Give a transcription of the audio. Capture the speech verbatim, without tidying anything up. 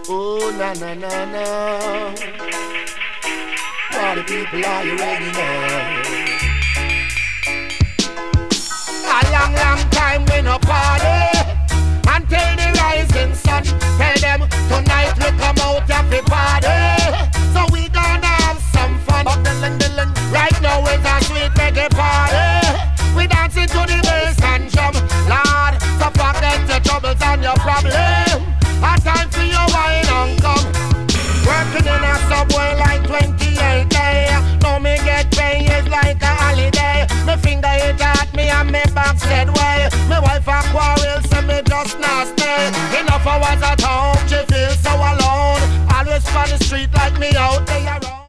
Oh, na na na na. Party people, are you ready now? A long, long time we no party until the rising sun. Tell them tonight we come out of the party, so we gonna have some fun. Right now it's a sweet reggae party. We dancing to the bass and drum. Lord, so forget your troubles and your problems. A time for your wine and come. Working in a subway like twenty-eight day. Now me get paid is like a holiday. Me finger it at me and me backslide way. Me wife a quarrel so me just not stay. Enough hours at home, she feels so alone. Always on the street like me out there.